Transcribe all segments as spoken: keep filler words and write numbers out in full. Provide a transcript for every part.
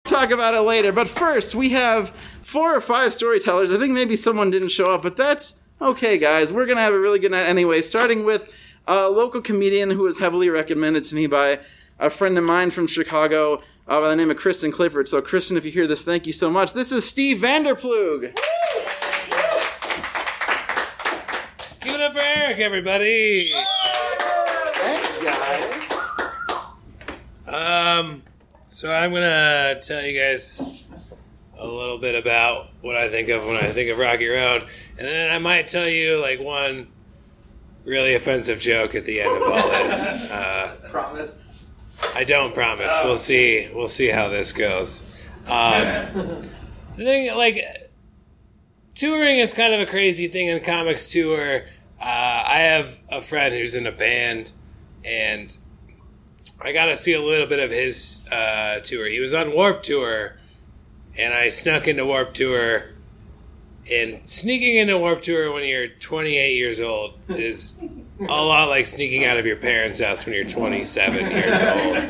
talk about it later. But first, we have four or five storytellers. I think maybe someone didn't show up, but that's okay, guys. We're going to have a really good night anyway, starting with a local comedian who was heavily recommended to me by a friend of mine from Chicago uh, by the name of Kristen Clifford. So, Kristen, if you hear this, thank you so much. This is Steve Vanderplug. Give it up for Eric, everybody. Thanks, guys. Um, so I'm going to tell you guys a little bit about what I think of when I think of Rocky Road. And then I might tell you, like, one really offensive joke at the end of all this. Uh, Promise? I don't promise. Oh. We'll see. We'll see how this goes. Um, the thing, like, touring is kind of a crazy thing in comics tour. Uh, I have a friend who's in a band, and I got to see a little bit of his uh, tour. He was on Warped Tour, and I snuck into Warped Tour. And sneaking into Warped Tour when you're twenty-eight years old is a lot like sneaking out of your parents' house when you're twenty-seven years old.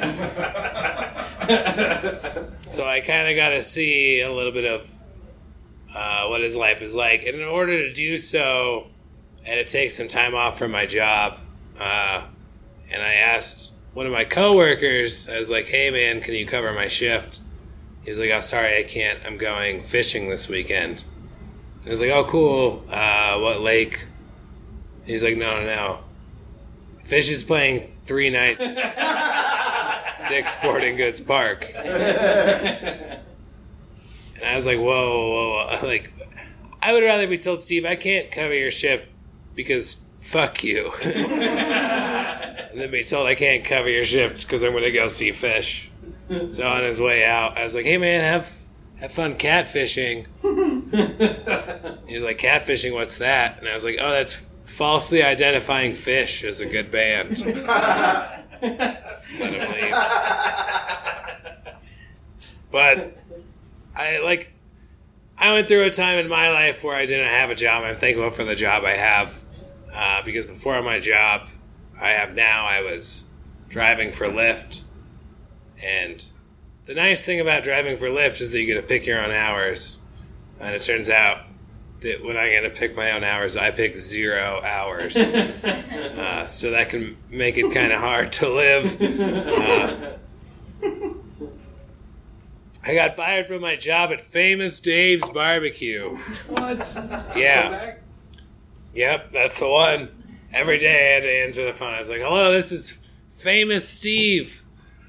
So I kind of got to see a little bit of uh, what his life is like. And in order to do so, I had to take some time off from my job. Uh, and I asked one of my coworkers, I was like, hey man, can you cover my shift? He was like, oh, sorry, I can't. I'm going fishing this weekend. I was like, oh, cool. Uh, what lake? He's like, no, no, no. Fish is playing three nights at Dick's Sporting Goods Park. And I was like, whoa, whoa, whoa. Like, I would rather be told, Steve, I can't cover your shift because fuck you. And then be told I can't cover your shift because I'm going to go see fish. So on his way out, I was like, hey, man, have... Have fun catfishing. He was like, catfishing, what's that? And I was like, oh, that's Falsely Identifying Fish as a good band. Let him leave. But I, like, I went through a time in my life where I didn't have a job. I'm thankful for the job I have. Uh, because before my job I have now, I was driving for Lyft. And the nice thing about driving for Lyft is that you get to pick your own hours. And it turns out that when I get to pick my own hours, I pick zero hours. uh, so that can make it kind of hard to live. Uh, I got fired from my job at Famous Dave's Barbecue. What? Yeah. Yep, that's the one. Every day I had to answer the phone. I was like, hello, this is Famous Steve.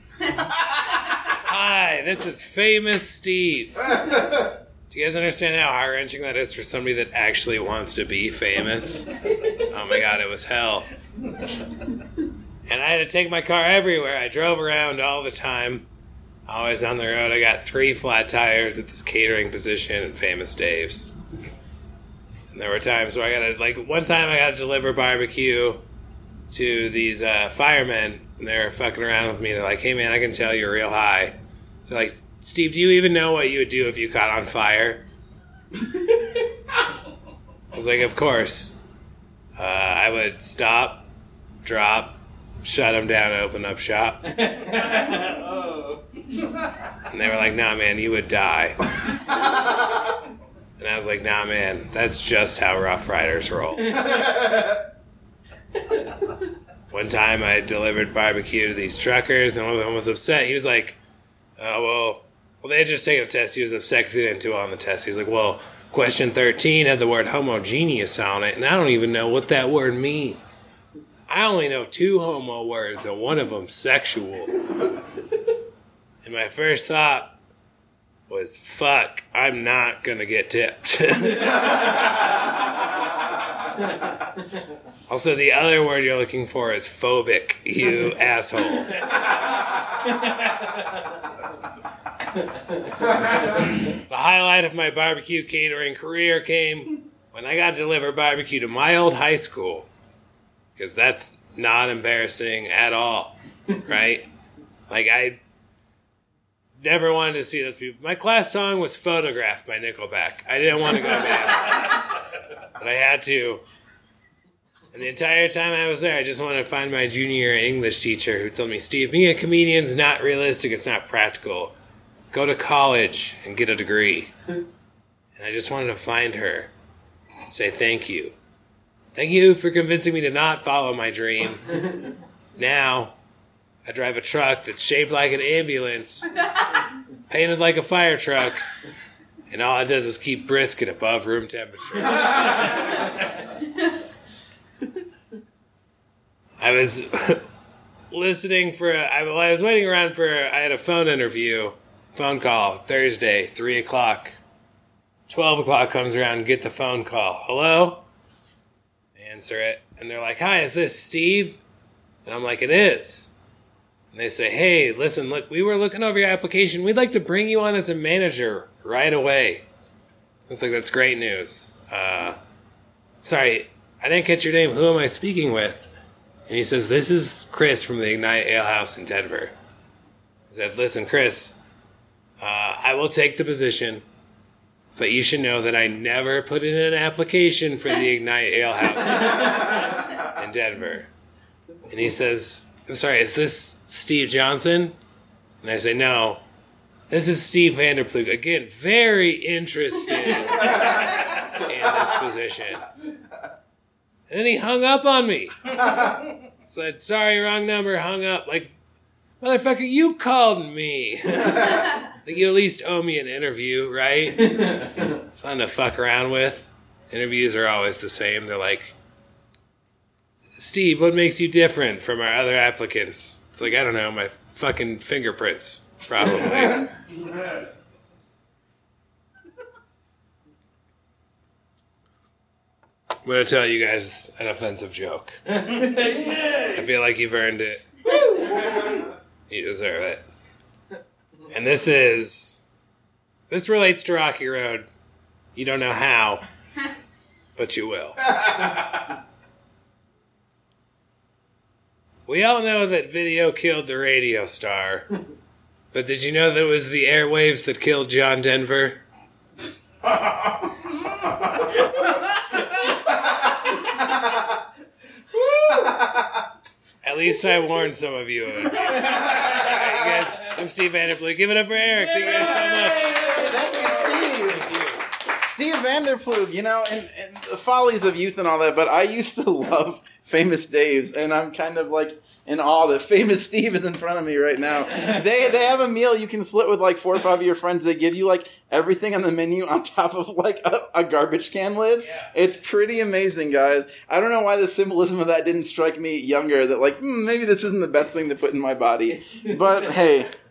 Hi, this is Famous Steve. Do you guys understand how heart-wrenching that is for somebody that actually wants to be famous? Oh my god, it was hell. And I had to take my car everywhere. I drove around all the time. Always on the road. I got three flat tires at this catering position at Famous Dave's. And there were times where I got to, like, one time I got to deliver barbecue to these uh, firemen. And they were fucking around with me. They're like, hey, man, I can tell you're real high. They're like, Steve, do you even know what you would do if you caught on fire? I was like, of course. Uh, I would stop, drop, shut them down, and open up shop. Oh. And they were like, nah, man, you would die. And I was like, nah, man, that's just how Rough Riders roll. One time I delivered barbecue to these truckers, and one of them was upset. He was like, oh, well, well, they had just taken a test. He was upset because he didn't do well on the test. He was like, well, question thirteen had the word homogeneous on it, and I don't even know what that word means. I only know two homo words, and one of them sexual. And my first thought was, fuck, I'm not going to get tipped. Also, the other word you're looking for is phobic, you asshole. The highlight of my barbecue catering career came when I got to deliver barbecue to my old high school. Because that's not embarrassing at all, right? Like, I never wanted to see those people. My class song was Photographed by Nickelback. I didn't want to go mad, but I had to. And the entire time I was there, I just wanted to find my junior English teacher who told me, Steve, being a comedian's not realistic, it's not practical. go to college and get a degree. And I just wanted to find her and say thank you. Thank you for convincing me to not follow my dream. Now, I drive a truck that's shaped like an ambulance, painted like a fire truck, and all it does is keep brisket above room temperature. I was listening for, a, I, well, I was waiting around for, a, I had a phone interview, phone call, Thursday, three o'clock. twelve o'clock comes around, get the phone call. Hello? Answer it. And they're like, hi, is this Steve? And I'm like, it is. And they say, hey, listen, look, we were looking over your application. We'd like to bring you on as a manager right away. It's like, that's great news. Uh, sorry, I didn't catch your name. Who am I speaking with? And he says, this is Chris from the Ignite Ale House in Denver. I said, listen, Chris, uh, I will take the position, but you should know that I never put in an application for the Ignite Ale House in Denver. And he says, I'm sorry, is this Steve Johnson? And I say, no, this is Steve Vanderplug. Again, very interested in this position. And then he hung up on me. Said, sorry, wrong number, hung up. Like, motherfucker, you called me. Like, you at least owe me an interview, right? Something to fuck around with. Interviews are always the same. They're like, Steve, what makes you different from our other applicants? It's like, I don't know, my fucking fingerprints, probably. I'm going to tell you guys an offensive joke. I feel like you've earned it. You deserve it. And this is... This relates to Rocky Road. You don't know how, but you will. We all know that video killed the radio star. But did you know that it was the airwaves that killed John Denver? At least I warned some of you. You guys, I'm Steve Vanderplug. Give it up for Eric. Thank you guys so much. Thank you, Steve. Thank you. Steve Vanderplug, you know, and, and the follies of youth and all that, but I used to love Famous Dave's, and I'm kind of like in awe that Famous Steve is in front of me right now. They they have a meal you can split with like four or five of your friends. They give you like everything on the menu on top of like a, a garbage can lid. Yeah. It's pretty amazing, guys. I don't know why the symbolism of that didn't strike me younger, that like, hmm, maybe this isn't the best thing to put in my body. But hey,